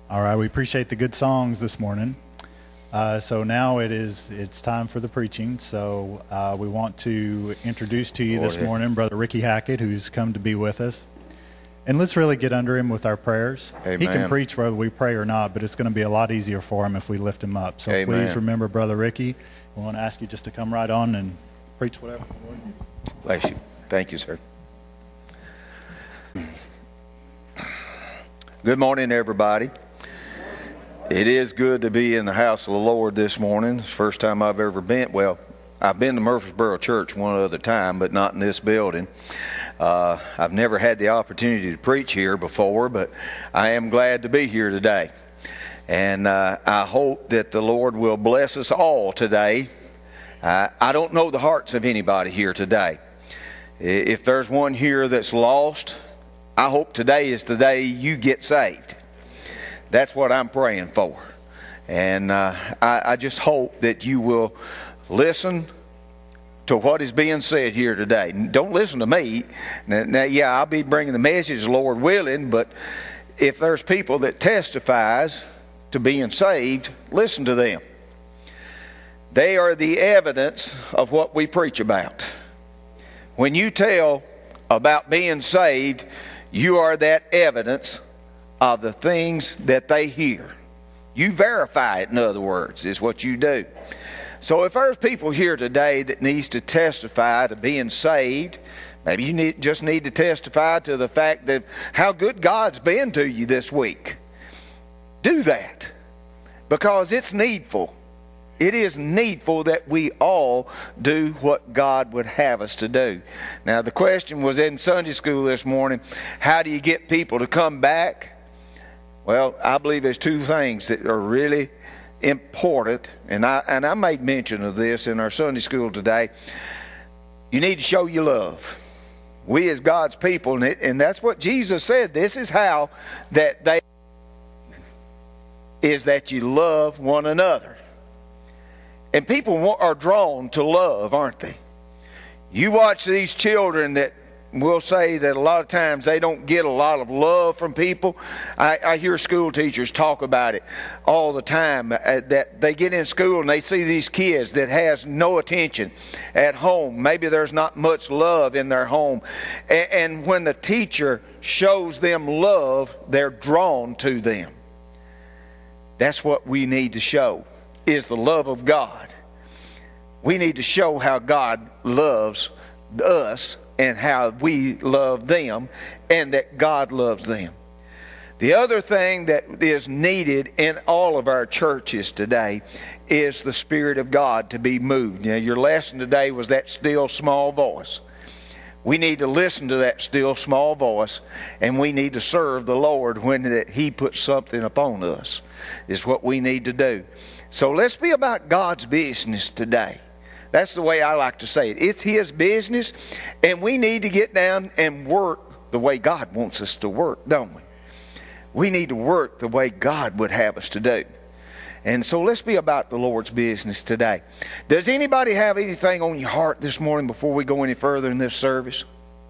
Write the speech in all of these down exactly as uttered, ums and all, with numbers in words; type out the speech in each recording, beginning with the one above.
All right, we appreciate the good songs this morning. Uh, so now it is it's time for the preaching. So uh, we want to introduce to you this morning Brother Ricky Hackett, who's come to be with us. And let's really get under him with our prayers. Amen. He can preach whether we pray or not, but it's going to be a lot easier for him if we lift him up. So Amen. Please remember Brother Ricky. We want to ask you just to come right on and preach whatever. Bless you. Thank you, sir. Good morning, everybody. It is good to be in the house of the Lord this morning. It's the first time I've ever been. Well, I've been to Murfreesboro Church one other time, but not in this building. Uh, I've never had the opportunity to preach here before, but I am glad to be here today. And uh, I hope that the Lord will bless us all today. Uh, I don't know the hearts of anybody here today. If there's one here that's lost, I hope today is the day you get saved. That's what I'm praying for. And uh, I, I just hope that you will listen to what is being said here today. Don't listen to me. Now, now, yeah, I'll be bringing the message, Lord willing, but if there's people that testifies to being saved, listen to them. They are the evidence of what we preach about. When you tell about being saved, you are that evidence of the things that they hear. You verify it, in other words, is what you do. So if there's people here today that needs to testify to being saved, maybe you need, just need to testify to the fact that how good God's been to you this week. Do that, because it's needful. It is needful that we all do what God would have us to do. Now, the question was in Sunday school this morning, how do you get people to come back? Well, I believe there's two things that are really important, and I and I made mention of this in our Sunday school today. You need to show your love. We as God's people, and, it, and that's what Jesus said, this is how that they is that you love one another. And people are drawn to love, aren't they? You watch these children that will say that a lot of times they don't get a lot of love from people. I, I hear school teachers talk about it all the time, uh, that they get in school and they see these kids that has no attention at home. Maybe there's not much love in their home. And, and when the teacher shows them love, they're drawn to them. That's what we need to show, is the love of God. We need to show how God loves us and how we love them, and that God loves them. The other thing that is needed in all of our churches today is the Spirit of God to be moved. Now, your lesson today was that still small voice. We need to listen to that still small voice, and we need to serve the Lord when that He puts something upon us, is what we need to do. So let's be about God's business today. That's the way I like to say it. It's His business, and we need to get down and work the way God wants us to work, don't we? We need to work the way God would have us to do. And so let's be about the Lord's business today. Does anybody have anything on your heart this morning before we go any further in this service?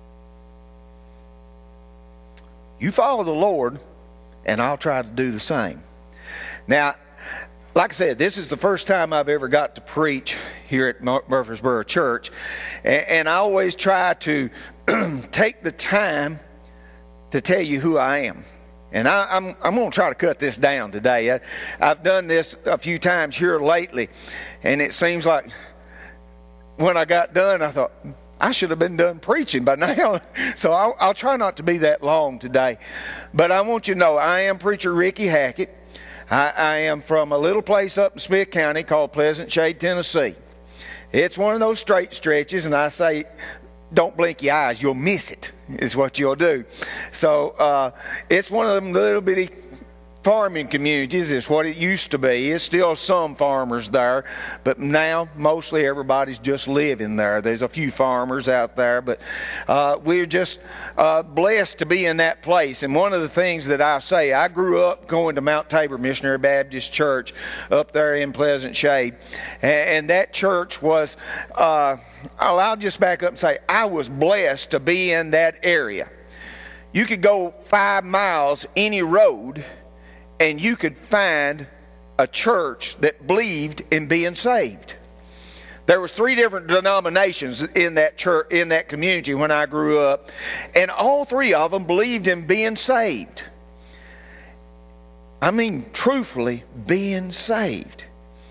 You follow the Lord, and I'll try to do the same. Now, like I said, this is the first time I've ever got to preach here at Murfreesboro Church. And I always try to take the time to tell you who I am. And I, I'm, I'm going to try to cut this down today. I, I've done this a few times here lately. And it seems like when I got done, I thought, I should have been done preaching by now. So I'll, I'll try not to be that long today. But I want you to know, I am Preacher Ricky Hackett. I, I am from a little place up in Smith County called Pleasant Shade, Tennessee. It's one of those straight stretches, and I say, don't blink your eyes, you'll miss it, is what you'll do. So uh, it's one of them little bitty farming communities, is what it used to be. It's still some farmers there, but now mostly everybody's just living there. There's a few farmers out there, but uh, we're just uh, blessed to be in that place. And one of the things that I say, I grew up going to Mount Tabor Missionary Baptist Church up there in Pleasant Shade, and, and that church was, uh, I'll just back up and say, I was blessed to be in that area. You could go five miles any road, and you could find a church that believed in being saved. There was three different denominations in that church, in that community when I grew up, and all three of them believed in being saved. I mean, truthfully, being saved.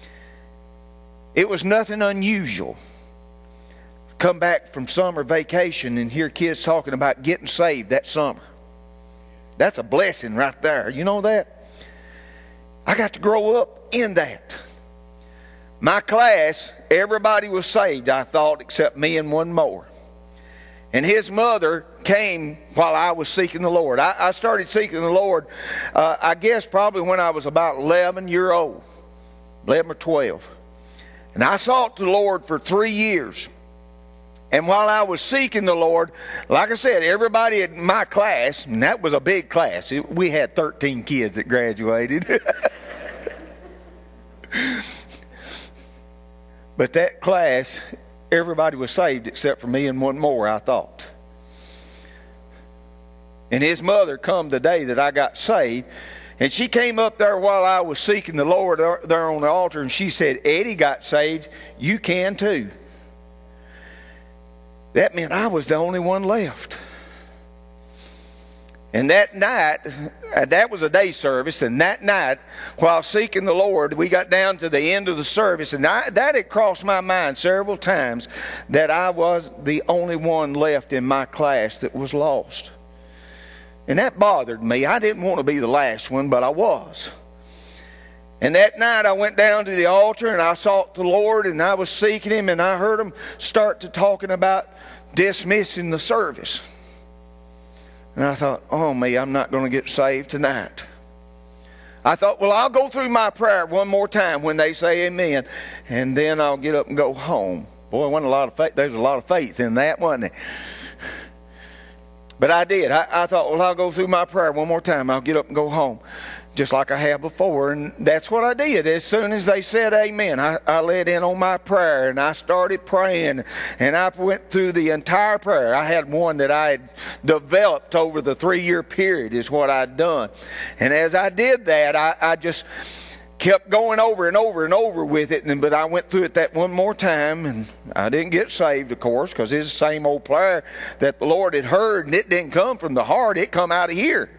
It was nothing unusual. Come back from summer vacation and hear kids talking about getting saved that summer. That's a blessing right there. You know that? I got to grow up in that. My class, everybody was saved, I thought, except me and one more. And his mother came while I was seeking the Lord. I, I started seeking the Lord, uh, I guess probably when I was about eleven years old, eleven or twelve. And I sought the Lord for three years. And while I was seeking the Lord, like I said, everybody in my class, and that was a big class. It, we had thirteen kids that graduated. But that class, everybody was saved except for me and one more, I thought. And his mother come the day that I got saved, and she came up there while I was seeking the Lord there on the altar, and she said, Eddie got saved, you can too. That meant I was the only one left. And that night, that was a day service, and that night, while seeking the Lord, we got down to the end of the service, and I, that had crossed my mind several times that I was the only one left in my class that was lost. And that bothered me. I didn't want to be the last one, but I was. And that night I went down to the altar and I sought the Lord, and I was seeking Him, and I heard Him start to talking about dismissing the service. And I thought, oh me, I'm not going to get saved tonight. I thought, well, I'll go through my prayer one more time when they say amen, and then I'll get up and go home. Boy, wasn't a lot of faith. There was a lot of faith in that, wasn't there? But I did. I, I thought, well, I'll go through my prayer one more time. I'll get up and go home, just like I have before. And that's what I did. As soon as they said amen, I, I led in on my prayer, and I started praying. And I went through the entire prayer. I had one that I had developed over the three-year period is what I'd done. And as I did that, I, I just kept going over and over and over with it. And, but I went through it that one more time, and I didn't get saved, of course, because it's the same old prayer that the Lord had heard, and it didn't come from the heart. It come out of here.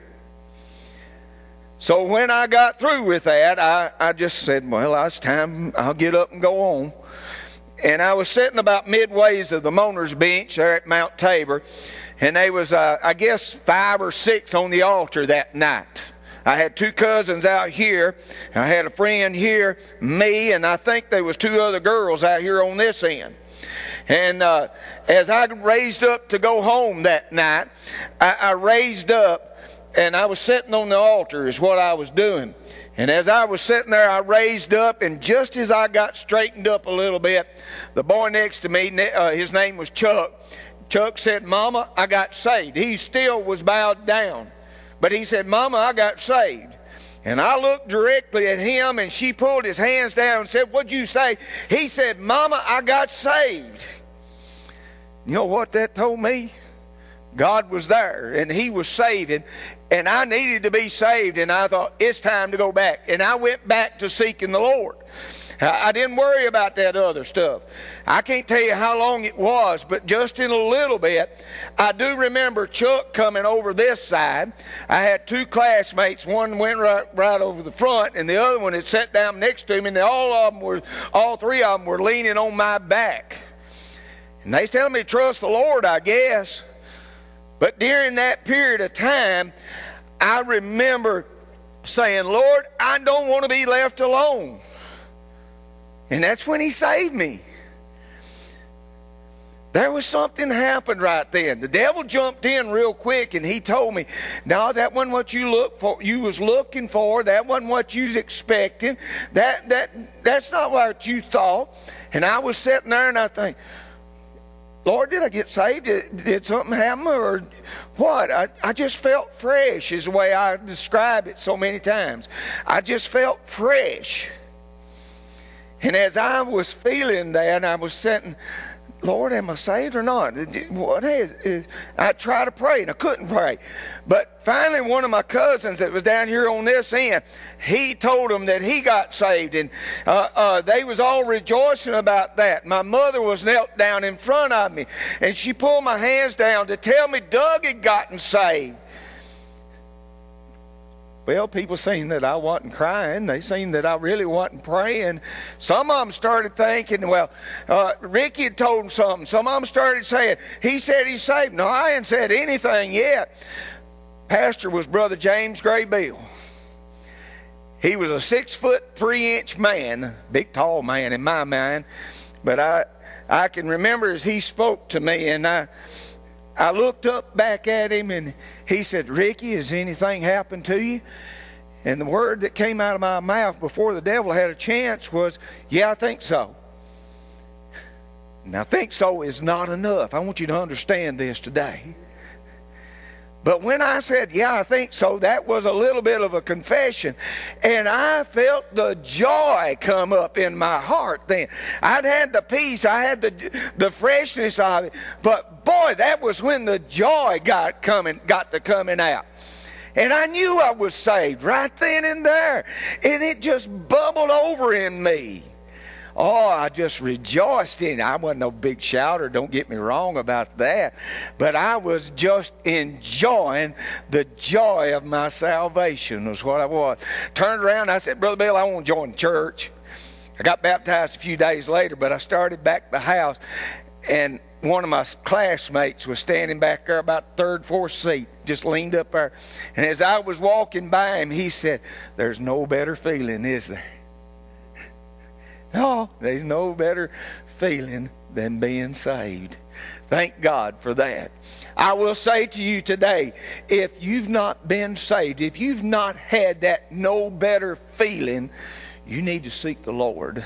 So when I got through with that, I, I just said, well, it's time. I'll get up and go on. And I was sitting about midways of the mourner's bench there at Mount Tabor, and there was, uh, I guess, five or six on the altar that night. I had two cousins out here. I had a friend here, me, and I think there was two other girls out here on this end. And uh, as I raised up to go home that night, I, I raised up, and I was sitting on the altar is what I was doing. And as I was sitting there, I raised up, and just as I got straightened up a little bit, the boy next to me, uh, his name was Chuck. Chuck said, Mama, I got saved. He still was bowed down. But he said, Mama, I got saved. And I looked directly at him, and she pulled his hands down and said, what'd you say? He said, Mama, I got saved. You know what that told me? God was there, and He was saving, and I needed to be saved, and I thought, it's time to go back. And I went back to seeking the Lord. I didn't worry about that other stuff. I can't tell you how long it was, but just in a little bit, I do remember Chuck coming over this side. I had two classmates. One went right, right over the front, and the other one had sat down next to me, and all of them were, all three of them were leaning on my back. And they was telling me to trust the Lord, I guess. But during that period of time, I remember saying, Lord, I don't want to be left alone. And that's when He saved me. There was something happened right then. The devil jumped in real quick, and he told me, no, that wasn't what you look for. You was looking for. That wasn't what you was expecting. That that that's not what you thought. And I was sitting there, and I think, Lord, did I get saved? Did, did something happen or what? I, I just felt fresh is the way I describe it so many times. I just felt fresh. And as I was feeling that, I was sitting Lord, am I saved or not? What is, is I tried to pray and I couldn't pray. But finally, one of my cousins that was down here on this end, he told them that he got saved, and uh, uh, they was all rejoicing about that. My mother was knelt down in front of me, and she pulled my hands down to tell me Doug had gotten saved. Well, people seen that I wasn't crying. They seen that I really wasn't praying. Some of them started thinking, well, uh, Ricky had told them something. Some of them started saying, he said he's saved. No, I ain't said anything yet. Pastor was Brother James Gray Bill. He was a six foot, three inch man, big tall man in my mind. But I, I can remember as he spoke to me, and I... I looked up back at him, and he said, Ricky, has anything happened to you? And the word that came out of my mouth before the devil had a chance was, yeah, I think so. Now, think so is not enough. I want you to understand this today. But when I said, yeah, I think so, that was a little bit of a confession. And I felt the joy come up in my heart then. I'd had the peace, I had the, the freshness of it. But boy, that was when the joy got coming, got to coming out. And I knew I was saved right then and there. And it just bubbled over in me. Oh, I just rejoiced in it. I wasn't no big shouter, don't get me wrong about that. But I was just enjoying the joy of my salvation was what I was. Turned around and I said, Brother Bill, I want to join the church. I got baptized a few days later, but I started back at the house. And one of my classmates was standing back there about third, fourth seat, just leaned up there. And as I was walking by him, he said, there's no better feeling, is there? No, there's no better feeling than being saved. Thank God for that. I will say to you today, if you've not been saved, if you've not had that no better feeling, you need to seek the Lord.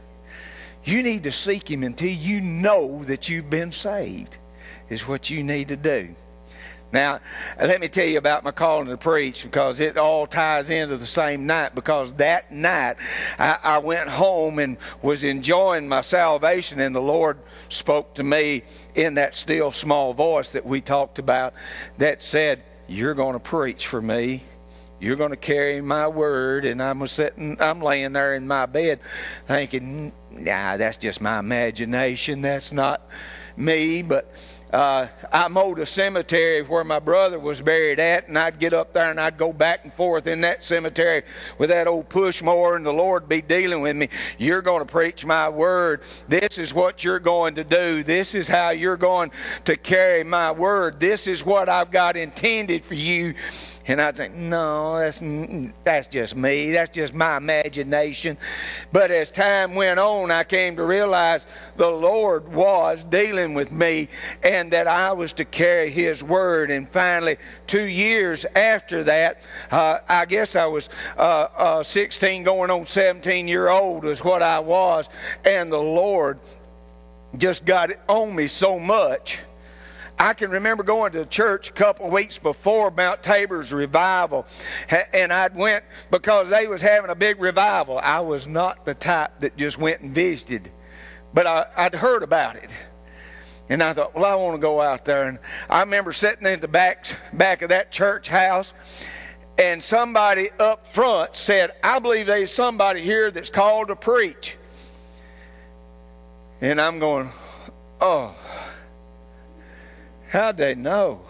You need to seek Him until you know that you've been saved, is what you need to do. Now, let me tell you about my calling to preach, because it all ties into the same night. Because that night, I, I went home and was enjoying my salvation, and the Lord spoke to me in that still small voice that we talked about that said, you're going to preach for me. You're going to carry my word. And I'm sitting, I'm laying there in my bed thinking, nah, that's just my imagination. That's not me. But Uh, I mowed a cemetery where my brother was buried at, and I'd get up there and I'd go back and forth in that cemetery with that old push mower, and the Lord be dealing with me. You're going to preach my word. This is what you're going to do. This is how you're going to carry my word. This is what I've got intended for you. And I'd say, no, that's, that's just me. That's just my imagination. But as time went on, I came to realize the Lord was dealing with me, and that I was to carry His word. And finally, two years after that, uh, I guess I was uh, uh, sixteen going on seventeen year old is what I was. And the Lord just got it on me so much. I can remember going to church a couple of weeks before Mount Tabor's revival, and I'd went because they was having a big revival. I was not the type that just went and visited, but I, I'd heard about it. And I thought, well, I want to go out there. And I remember sitting in the back, back of that church house, and somebody up front said, I believe there's somebody here that's called to preach. And I'm going, oh, how'd they know?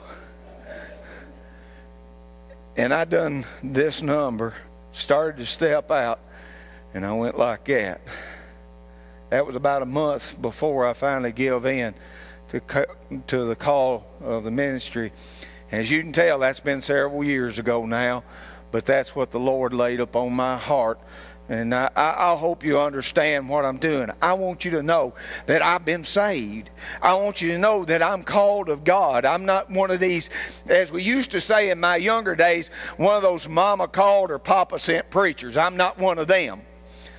And I done this number, started to step out, and I went like that. That was about a month before I finally gave in to to the call of the ministry. As you can tell, that's been several years ago now, but that's what the Lord laid upon my heart. And I, I hope you understand what I'm doing. I want you to know that I've been saved. I want you to know that I'm called of God. I'm not one of these, as we used to say in my younger days, one of those mama called or papa sent preachers. I'm not one of them.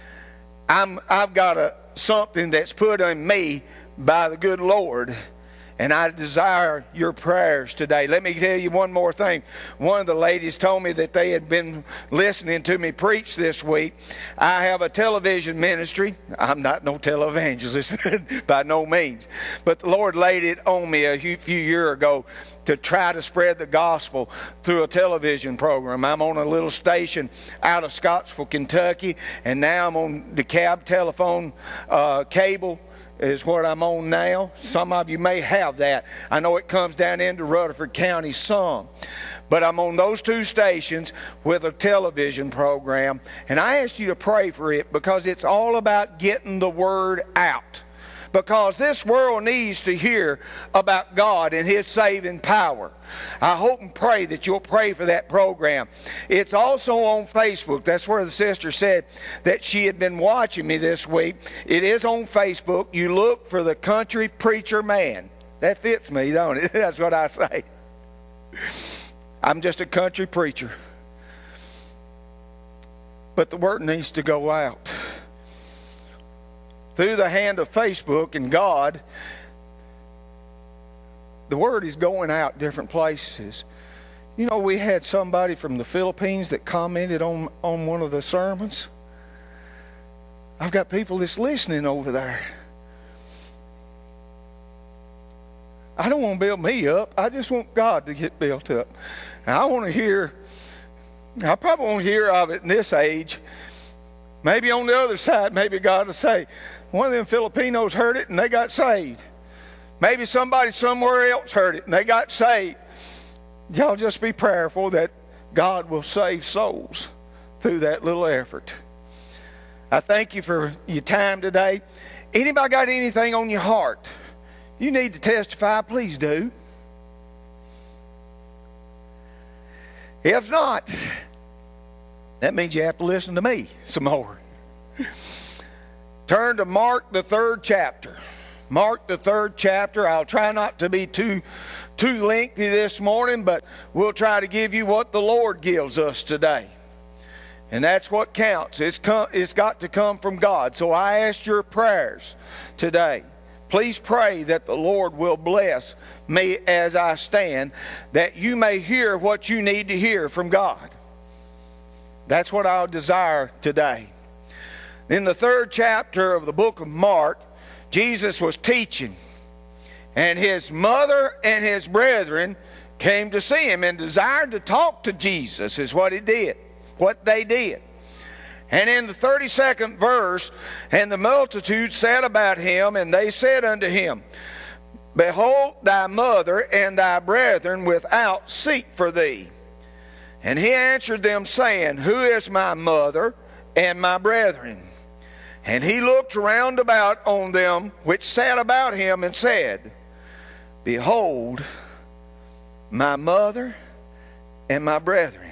I'm, I've got a, something that's put on me by the good Lord. And I desire your prayers today. Let me tell you one more thing. One of the ladies told me that they had been listening to me preach this week. I have a television ministry. I'm not no televangelist by no means. But the Lord laid it on me a few years ago to try to spread the gospel through a television program. I'm on a little station out of Scottsville, Kentucky, and now I'm on the cab telephone uh, cable is what I'm on now. Some of you may have that. I know it comes down into Rutherford County some. But I'm on those two stations with a television program, and I ask you to pray for it because it's all about getting the word out. Because this world needs to hear about God and His saving power. I hope and pray that you'll pray for that program. It's also on Facebook. That's where the sister said that she had been watching me this week. It is on Facebook. You look for the Country Preacher Man. That fits me, don't it? That's what I say. I'm just a country preacher. But the word needs to go out. Through the hand of Facebook and God, the word is going out different places. You know, we had somebody from the Philippines that commented on, on one of the sermons. I've got people that's listening over there. I don't want to build me up. I just want God to get built up. And I want to hear, I probably won't hear of it in this age. Maybe on the other side, maybe God will say, one of them Filipinos heard it and they got saved. Maybe somebody somewhere else heard it and they got saved. Y'all just be prayerful that God will save souls through that little effort. I thank you for your time today. Anybody got anything on your heart you need to testify? Please do. If not, that means you have to listen to me some more. Turn to Mark, the third chapter. Mark, the third chapter. I'll try not to be too, too lengthy this morning, but we'll try to give you what the Lord gives us today. And that's what counts. It's, come, it's got to come from God. So I ask your prayers today. Please pray that the Lord will bless me as I stand, that you may hear what you need to hear from God. That's what I'll desire today. In the third chapter of the book of Mark, Jesus was teaching, and his mother and his brethren came to see him and desired to talk to Jesus, is what he did, what they did. And in the thirty-second verse, and the multitude said about him, and they said unto him, Behold, thy mother and thy brethren without seek for thee. And he answered them, saying, Who is my mother and my brethren? And he looked round about on them which sat about him, and said, Behold, my mother and my brethren.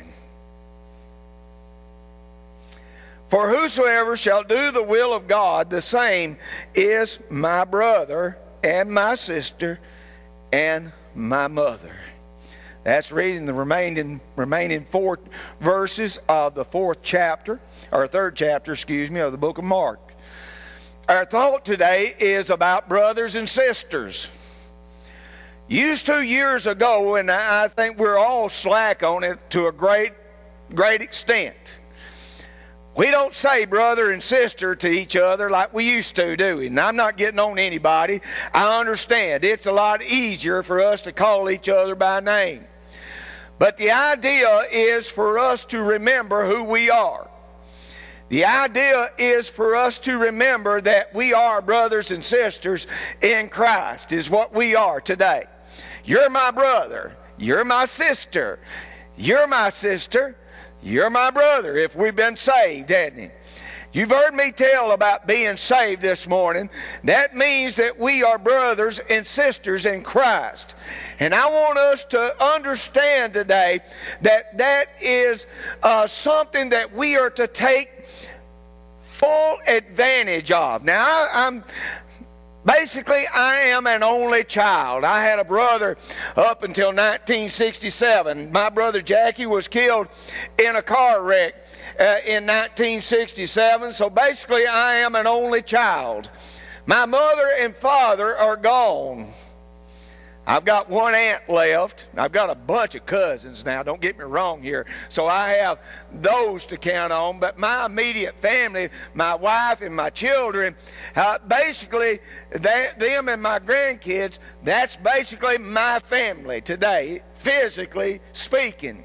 For whosoever shall do the will of God, the same is my brother and my sister and my mother. That's reading the remaining remaining four verses of the fourth chapter, or third chapter, excuse me, of the book of Mark. Our thought today is about brothers and sisters. Used to years ago, and I think we're all slack on it to a great, great extent. We don't say brother and sister to each other like we used to, do we? And I'm not getting on anybody. I understand. It's a lot easier for us to call each other by name. But the idea is for us to remember who we are. The idea is for us to remember that we are brothers and sisters in Christ, is what we are today. You're my brother. You're my sister. You're my sister. You're my brother if we've been saved, hadn't you? You've heard me tell about being saved this morning. That means that we are brothers and sisters in Christ. And I want us to understand today that that is uh, something that we are to take full advantage of. Now, I, I'm... Basically, I am an only child. I had a brother up until nineteen sixty-seven. My brother Jackie was killed in a car wreck uh, in nineteen sixty-seven. So basically, I am an only child. My mother and father are gone. I've got one aunt left. I've got a bunch of cousins now, don't get me wrong here. So I have those to count on. But my immediate family, my wife and my children, uh, basically, they, them and my grandkids, that's basically my family today, physically speaking.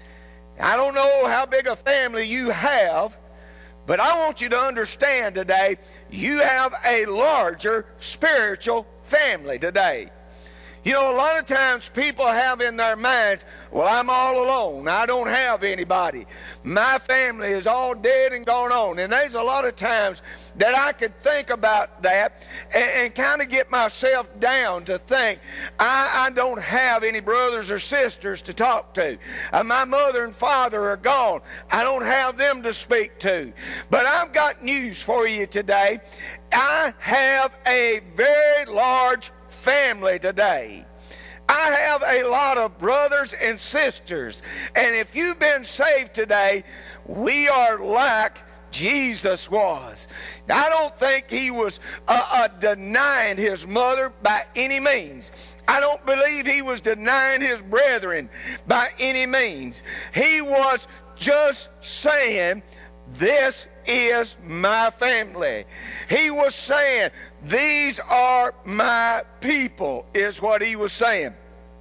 I don't know how big a family you have, but I want you to understand today, you have a larger spiritual family today. You know, a lot of times people have in their minds, well, I'm all alone. I don't have anybody. My family is all dead and gone on. And there's a lot of times that I could think about that and, and kind of get myself down to think, I, I don't have any brothers or sisters to talk to. Uh, my mother and father are gone. I don't have them to speak to. But I've got news for you today. I have a very large family today. I have a lot of brothers and sisters, and if you've been saved today, we are like Jesus was. I don't think he was uh, uh, denying his mother by any means. I don't believe he was denying his brethren by any means. He was just saying, this is my family. He was saying, these are my people, is what he was saying.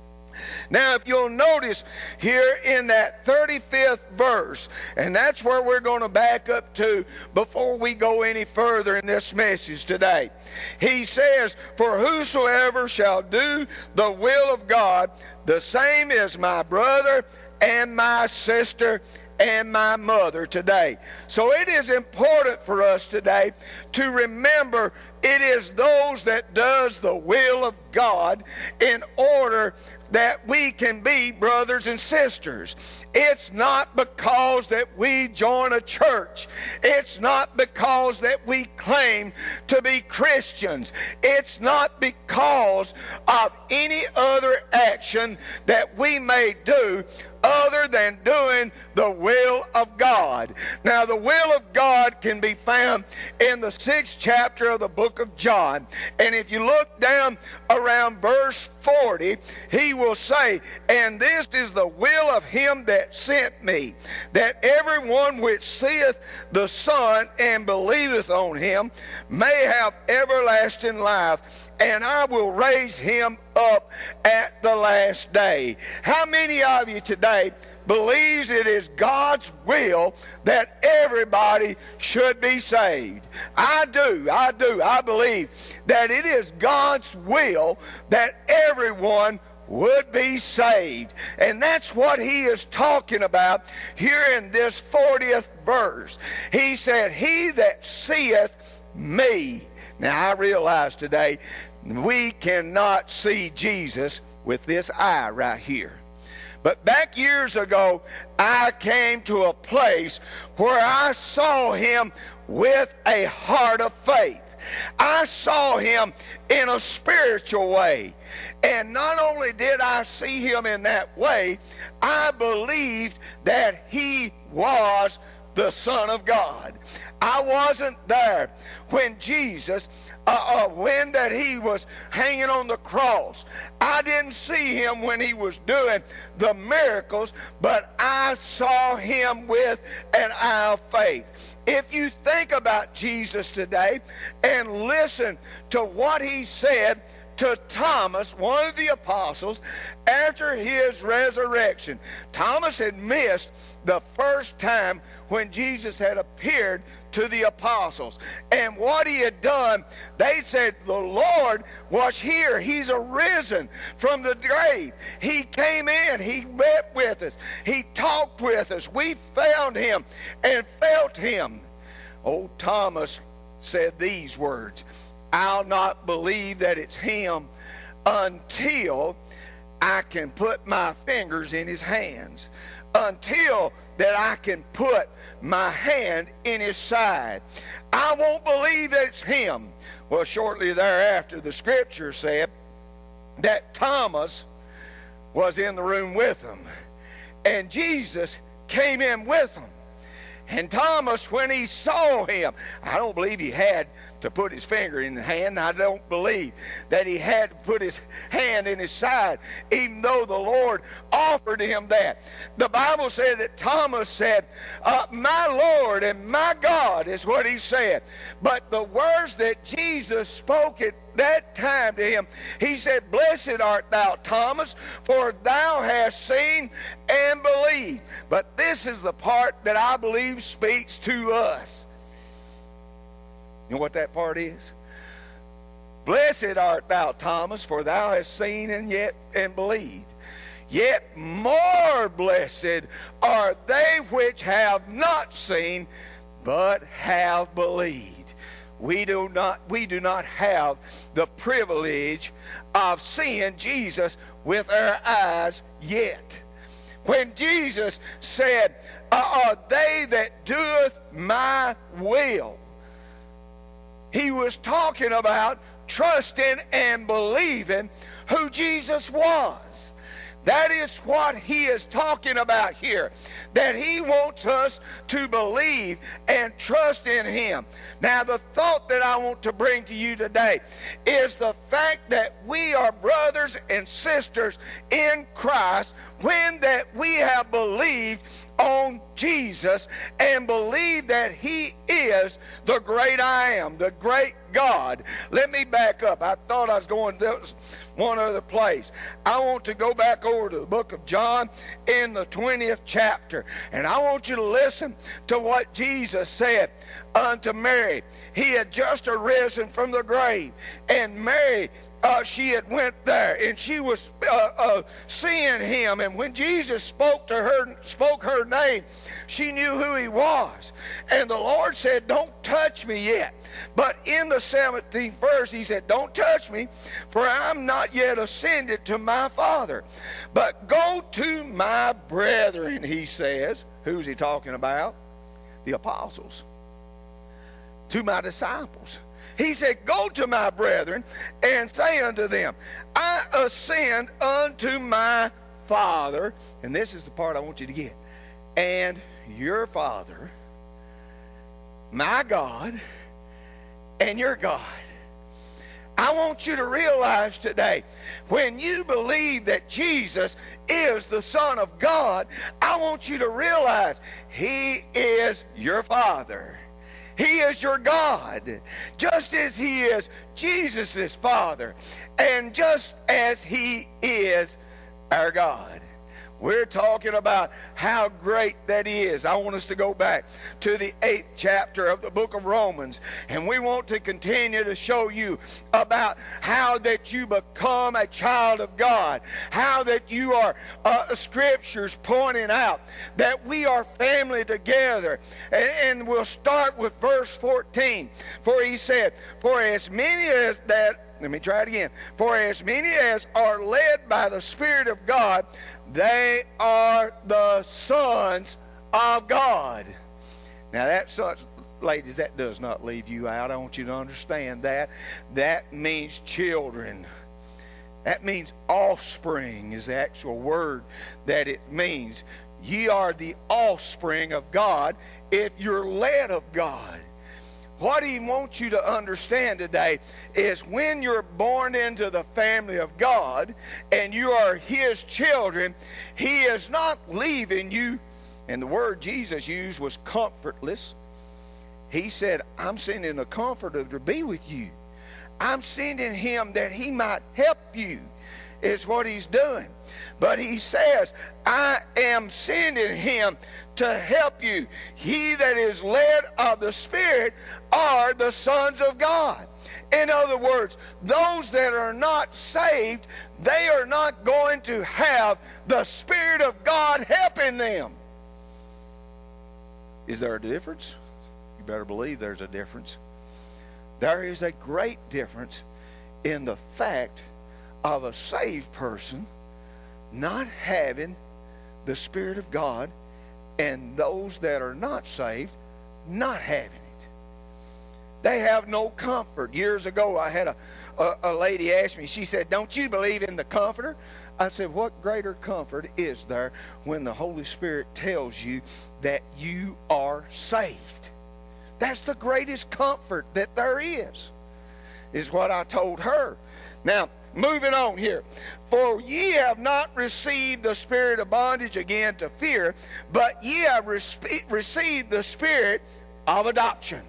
Now, if you'll notice here in that thirty-fifth verse, and that's where we're going to back up to before we go any further in this message today. He says, for whosoever shall do the will of God, the same is my brother and my sister and my mother today. So it is important for us today to remember it is those that does the will of God in order that we can be brothers and sisters. It's not because that we join a church. It's not because that we claim to be Christians. It's not because of any other action that we may do other than doing the will of God. Now, the will of God can be found in the sixth chapter of the book of John. And if you look down around verse forty, he will say, and this is the will of him that sent me, that everyone which seeth the Son and believeth on him may have everlasting life, and I will raise him up at the last day. How many of you today believes it is God's will that everybody should be saved? I do, I do. I believe that it is God's will that everyone would be saved. And that's what he is talking about here in this fortieth verse. He said, he that seeth me. Now, I realize today we cannot see Jesus with this eye right here. But back years ago, I came to a place where I saw him with a heart of faith. I saw him in a spiritual way. And not only did I see him in that way, I believed that he was the Son of God. I wasn't there when Jesus, uh, uh, when that he was hanging on the cross. I didn't see him when he was doing the miracles, but I saw him with an eye of faith. If you think about Jesus today and listen to what he said to Thomas, one of the apostles, after his resurrection. Thomas had missed the first time when Jesus had appeared to the apostles. And what he had done, they said, the Lord was here. He's arisen from the grave. He came in. He met with us. He talked with us. We found him and felt him. Old Thomas said these words, I'll not believe that it's him until I can put my fingers in his hands, until that I can put my hand in his side. I won't believe that it's him. Well, shortly thereafter, the scripture said that Thomas was in the room with them, and Jesus came in with them. And Thomas, when he saw him, I don't believe he had to put his finger in the hand. I don't believe that he had to put his hand in his side, even though the Lord offered him that. The Bible said that Thomas said, uh, my Lord and my God, is what he said. But the words that Jesus spoke at that time to him, he said, blessed art thou, Thomas, for thou hast seen and believed. But this is the part that I believe speaks to us. You know what that part is? Blessed art thou, Thomas, for thou hast seen and yet and believed. Yet more blessed are they which have not seen, but have believed. We do not, we do not have the privilege of seeing Jesus with our eyes yet. When Jesus said, are they that doeth my will, he was talking about trusting and believing who Jesus was. That is what he is talking about here. That he wants us to believe and trust in him. Now, the thought that I want to bring to you today is the fact that we are brothers and sisters in Christ when that we have believed on Jesus and believe that he is the great I am, the great God. Let me back up. I thought I was going to one other place. I want to go back over to the book of John in the twentieth chapter, and I want you to listen to what Jesus said unto Mary. He had just arisen from the grave, and Mary, uh, she had went there, and she was uh, uh, seeing him, and when Jesus spoke to her, spoke her name, she knew who he was. And the Lord said, don't touch me yet. But in the seventeenth verse, he said, don't touch me, for I'm not yet ascended to my Father. But go to my brethren, he says. Who's he talking about? The apostles. To my disciples. He said, go to my brethren and say unto them, I ascend unto my Father. And this is the part I want you to get. And your Father, my God, and your God. I want you to realize today, when you believe that Jesus is the Son of God, I want you to realize he is your Father. He is your God, just as he is Jesus' Father, and just as he is our God. We're talking about how great that is. I want us to go back to the eighth chapter of the book of Romans, and we want to continue to show you about how that you become a child of God, how that you are uh, scriptures pointing out that we are family together. And, and we'll start with verse fourteen. For he said, for as many as that, let me try it again. For as many as are led by the Spirit of God, they are the sons of God. Now that son, ladies, that does not leave you out. I want you to understand that. That means children. That means offspring is the actual word that it means. Ye are the offspring of God if you're led of God. What he wants you to understand today is when you're born into the family of God and you are his children, he is not leaving you. And the word Jesus used was comfortless. He said, I'm sending a comforter to be with you. I'm sending him that he might help you, is what he's doing. But he says, I am sending him to help you. He that is led of the Spirit are the sons of God. In other words, those that are not saved, they are not going to have the Spirit of God helping them. Is there a difference? You better believe there's a difference. There is a great difference in the fact of a saved person not having the Spirit of God and those that are not saved not having it. They have no comfort. Years ago, I had a, a, a lady ask me, she said, don't you believe in the Comforter? I said, what greater comfort is there when the Holy Spirit tells you that you are saved? That's the greatest comfort that there is, is what I told her. Now, moving on here. For ye have not received the spirit of bondage again to fear, but ye have re- received the spirit of adoption,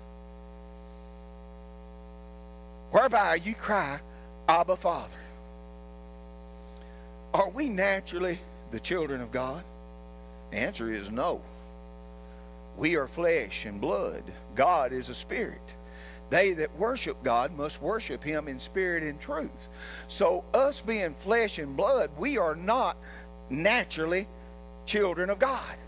whereby you cry, Abba, Father. Are we naturally the children of God? The answer is no. We are flesh and blood. God is a spirit. They that worship God must worship Him in spirit and truth. So us being flesh and blood, we are not naturally children of God.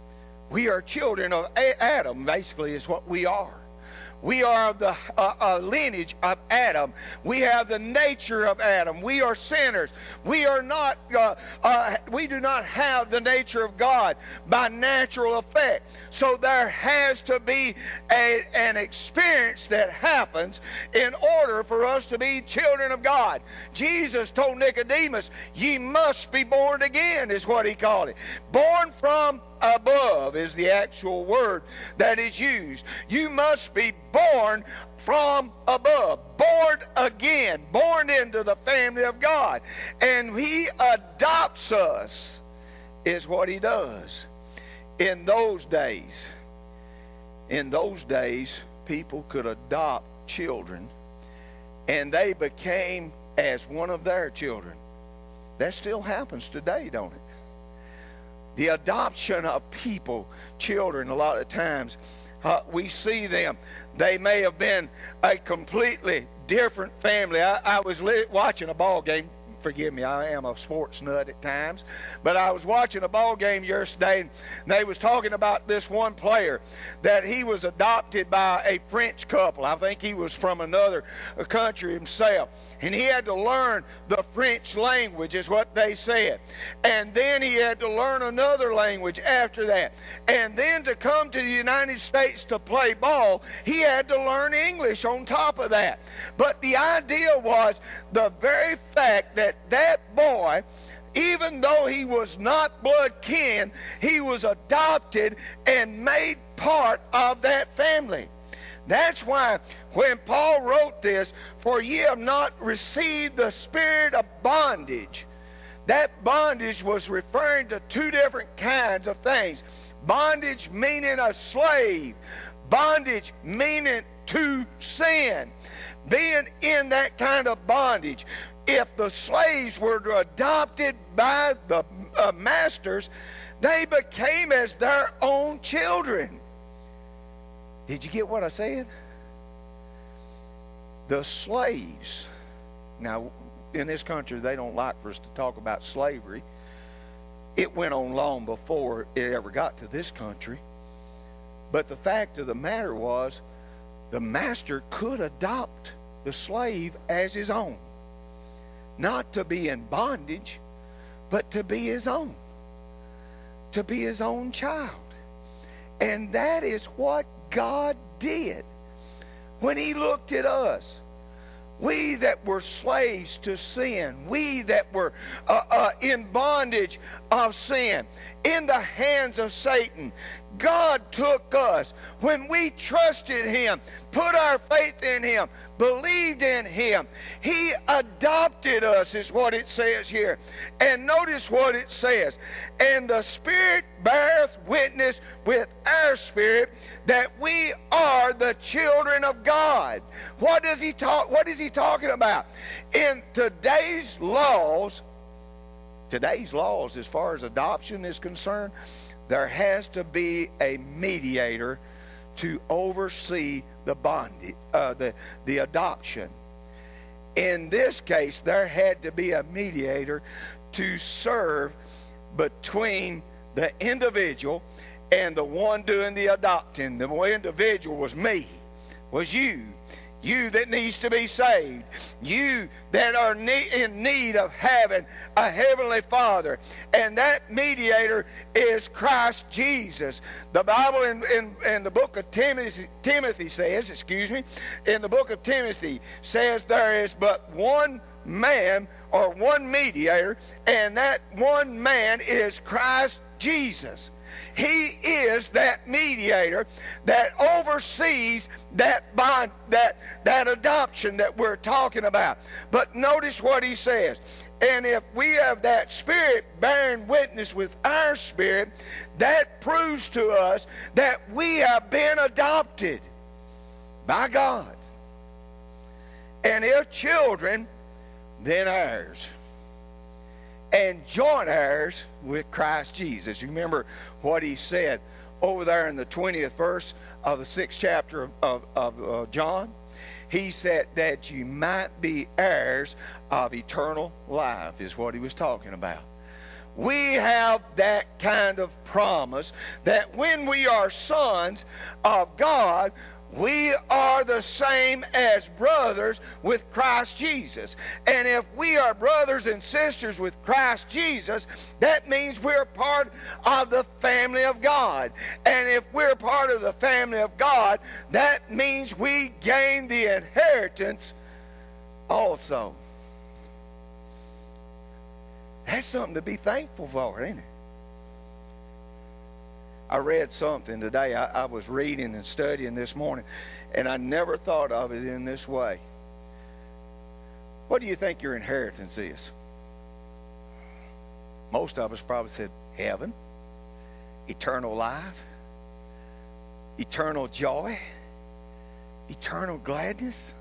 We are children of Adam, basically, is what we are. We are the uh, uh, lineage of Adam. We have the nature of Adam. We are sinners. We are not. Uh, uh, we do not have the nature of God by natural effect. So there has to be a, an experience that happens in order for us to be children of God. Jesus told Nicodemus, "Ye must be born again," is what He called it. Born from above is the actual word that is used. You must be born from above, born again, born into the family of God. And He adopts us, is what He does. In those days, in those days, people could adopt children, and they became as one of their children. That still happens today, don't it? The adoption of people, children, a lot of times, uh, we see them. They may have been a completely different family. I, I was li- watching a ball game. Forgive me, I am a sports nut at times. But I was watching a ball game yesterday, and they was talking about this one player, that he was adopted by a French couple. I think he was from another country himself. And he had to learn the French language, is what they said. And then he had to learn another language after that. And then to come to the United States to play ball, he had to learn English on top of that. But the idea was the very fact that that boy, even though he was not blood kin, he was adopted and made part of that family. That's why when Paul wrote this, for ye have not received the spirit of bondage, that bondage was referring to two different kinds of things. Bondage meaning a slave, bondage meaning to sin. Being in that kind of bondage, if the slaves were adopted by the uh, masters, they became as their own children. Did you get what I said? The slaves. Now, in this country, they don't like for us to talk about slavery. It went on long before it ever got to this country. But the fact of the matter was, the master could adopt the slave as his own. Not to be in bondage, but to be his own. To be his own child. And that is what God did when He looked at us. We that were slaves to sin, we that were uh, uh, in bondage of sin, in the hands of Satan, God took us when we trusted Him, put our faith in Him, believed in Him. He adopted us, is what it says here. And notice what it says. And the Spirit beareth witness with our spirit that we are the children of God. What does he talk? What is he talking about? In today's laws, today's laws as far as adoption is concerned, there has to be a mediator to oversee the bondage, uh, the, the adoption. In this case, there had to be a mediator to serve between the individual and the one doing the adopting. The individual was me, was you. You that needs to be saved. You that are in need of having a heavenly Father. And that mediator is Christ Jesus. The Bible in, in, in the book of Timothy, Timothy says, excuse me, in the book of Timothy says there is but one man or one mediator, and that one man is Christ Jesus. He is that mediator that oversees that bond, that, that adoption that we're talking about. But notice what he says. And if we have that Spirit bearing witness with our spirit, that proves to us that we have been adopted by God. And if children, then heirs. And joint heirs with Christ Jesus. You remember what he said over there in the twentieth verse of the sixth chapter of, of, of uh, John? He said that you might be heirs of eternal life, is what he was talking about. We have that kind of promise that when we are sons of God, we are the same as brothers with Christ Jesus. And if we are brothers and sisters with Christ Jesus, that means we're part of the family of God. And if we're part of the family of God, that means we gain the inheritance also. That's something to be thankful for, ain't it? I read something today. I, I was reading and studying this morning, and I never thought of it in this way. What do you think your inheritance is? Most of us probably said heaven, eternal life, eternal joy, eternal gladness.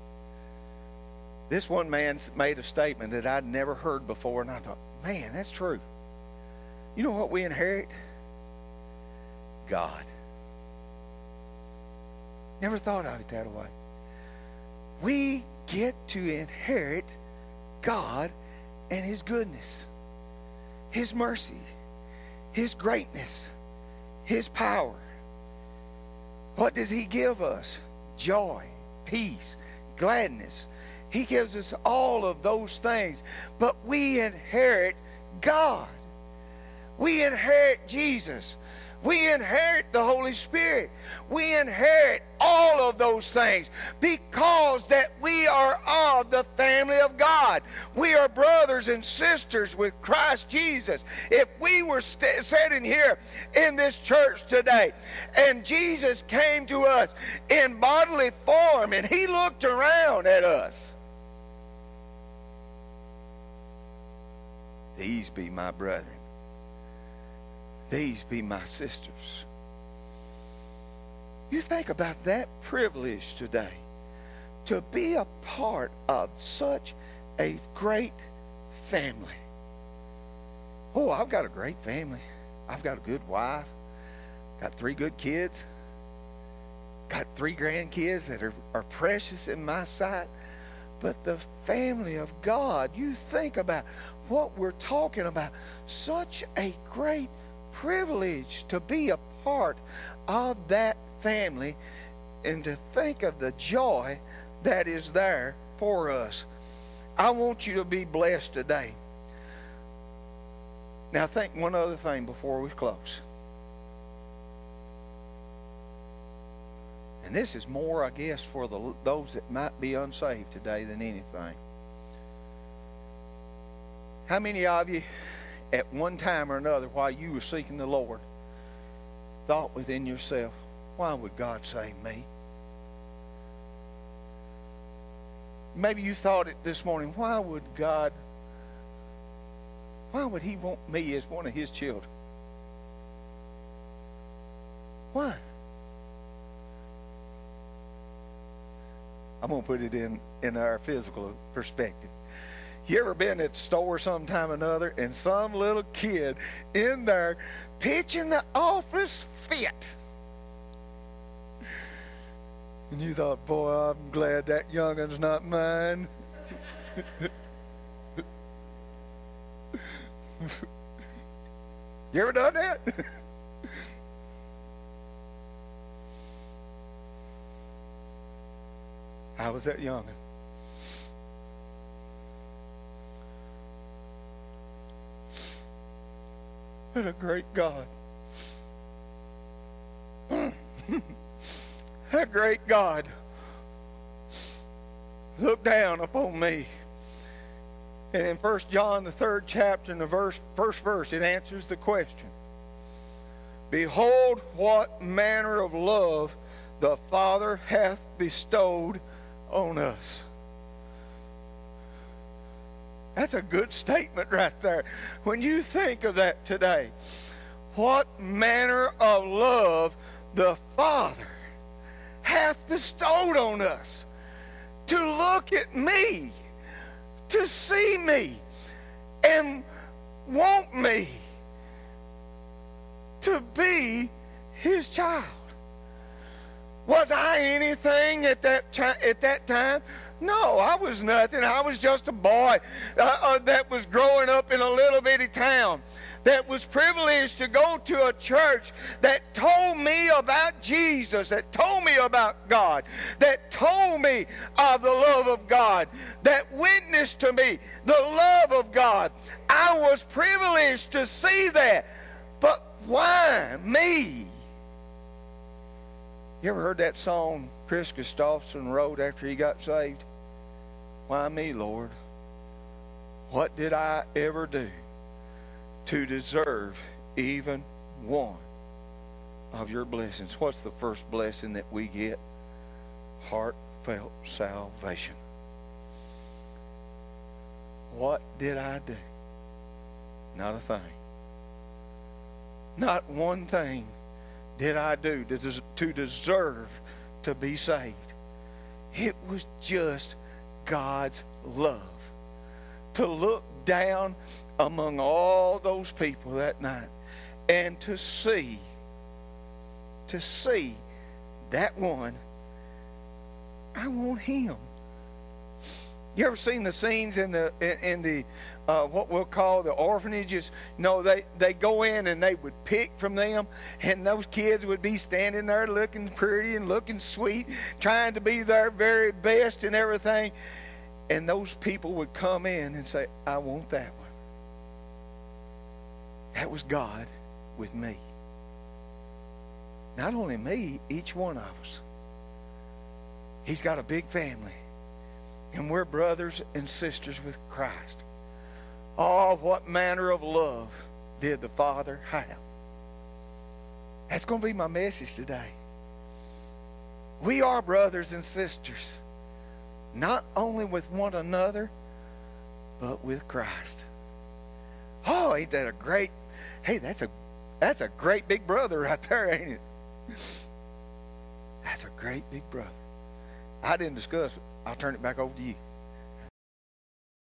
This one man made a statement that I'd never heard before, and I thought, man, that's true. You know what we inherit? God. Never thought of it that way. We get to inherit God and His goodness, His mercy, His greatness, His power. What does He give us? Joy, peace, gladness. He gives us all of those things, but we inherit God. We inherit Jesus. We inherit the Holy Spirit. We inherit all of those things because that we are of the family of God. We are brothers and sisters with Christ Jesus. If we were st- sitting here in this church today and Jesus came to us in bodily form and He looked around at us, these be my brethren. These be my sisters. You think about that privilege today, to be a part of such a great family. Oh, I've got a great family. I've got a good wife. Got three good kids. Got three grandkids that are, are precious in my sight. But the family of God, you think about what we're talking about. Such a great privilege to be a part of that family and to think of the joy that is there for us. I want you to be blessed today. Now think one other thing before we close. And this is more, I guess, for the, those that might be unsaved today than anything. How many of you at one time or another, while you were seeking the Lord, thought within yourself, why would God save me? Maybe you thought it this morning, why would God, why would He want me as one of His children? Why? I'm going to put it in, in our physical perspective. You ever been at the store sometime or another and some little kid in there pitching the office fit? And you thought, boy, I'm glad that youngin's not mine. You ever done that? I was that youngin. What a great God. That great God looked down upon me And in First John, the third chapter, in the verse, first verse, it answers the question. Behold, what manner of love the Father hath bestowed on us. That's a good statement right there. When you think of that today, what manner of love the Father hath bestowed on us. To look at me, to see me, and want me to be His child. Was I anything at that time? At that time? No, I was nothing. I was just a boy uh, uh, that was growing up in a little bitty town, that was privileged to go to a church that told me about Jesus, that told me about God, that told me of the love of God, that witnessed to me the love of God. I was privileged to see that. But why me? You ever heard that song Chris Gustafson wrote after he got saved? Why me, Lord? What did I ever do to deserve even one of your blessings? What's the first blessing that we get? Heartfelt salvation. What did I do? Not a thing. Not one thing did I do to, to deserve to be saved. It was just God's love. To look down among all those people that night and to see, to see that one, I want him. You ever seen the scenes in the in, in the uh, what we'll call the orphanages? No, they they go in and they would pick from them, and those kids would be standing there looking pretty and looking sweet, trying to be their very best and everything. And those people would come in and say, I want that one. That was God with me. Not only me, each one of us. He's got a big family. And we're brothers and sisters with Christ. Oh, what manner of love did the Father have? That's going to be my message today. We are brothers and sisters. Not only with one another, but with Christ. Oh, ain't that a great, hey, that's a that's a great big brother right there, ain't it? That's a great big brother. I didn't discuss it. I'll turn it back over to you.